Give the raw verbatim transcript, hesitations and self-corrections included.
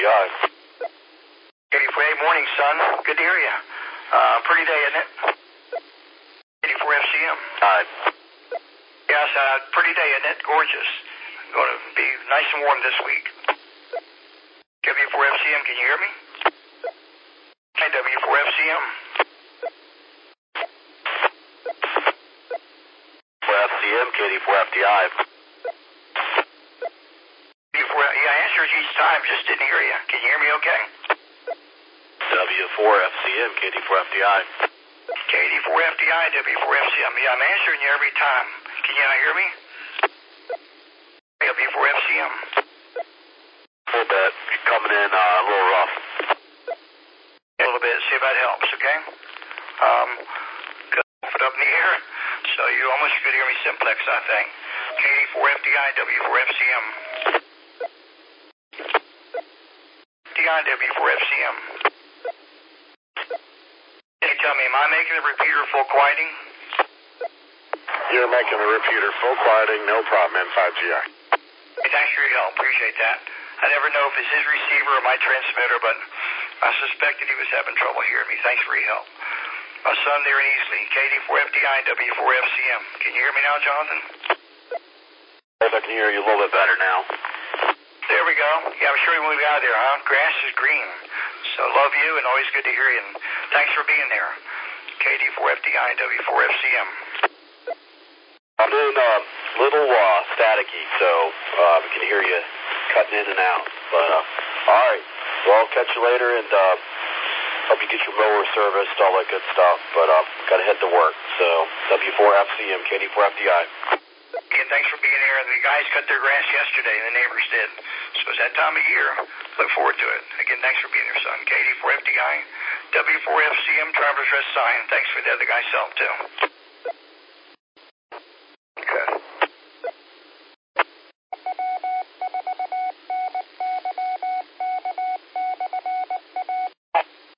I. eighty-four, hey, morning, son. Good to hear you. Uh, pretty day, isn't it? eighty-four F C M. Hi. Yes, uh, pretty day, isn't it? Gorgeous. Going to be nice and warm this week. W four F C M, can you hear me? Hey, W four F C M. F C M, K D four F D I. Yeah, I answered each time, just didn't hear you. Can you hear me okay? W four F C M, K D four F D I. K D four F D I, W four F C M. Yeah, I'm answering you every time. Can you not hear me? W four F C M. A little bit. You're coming in uh, a little rough. A little bit. See if that helps, okay? Um, good. Put up in the air. So you almost could hear me simplex, I think. K D four F D I, W four F C M. F D I, W four F C M. Can you tell me, am I making the repeater full quieting? You're making the repeater full quieting, no problem, N five G I. Hey, thanks for your help. Appreciate that. I never know if it's his receiver or my transmitter, but I suspected he was having trouble hearing me. Thanks for your help. My son there in Easley, K D four F D I, W four F C M. Can you hear me now, Jonathan? Yes, I can hear you a little bit better now. There we go. Yeah, I'm sure you moved out of there, huh? Grass is green. So love you and always good to hear you. And thanks for being there. K D four F D I, W four F C M. I'm doing a uh, little uh, staticky, so uh, we can hear you cutting in and out. But, uh, all right. Well, I'll catch you later, and uh, hope you get your mower serviced, all that good stuff. But uh, got to head to work. So, W four F C M, K D four F D I. Again, thanks for being here. The guys cut their grass yesterday, and the neighbors did. So it's that time of year. Look forward to it. Again, thanks for being here, son. K D four F D I, W four F C M, driver's rest sign. Thanks for the other guy's help, too.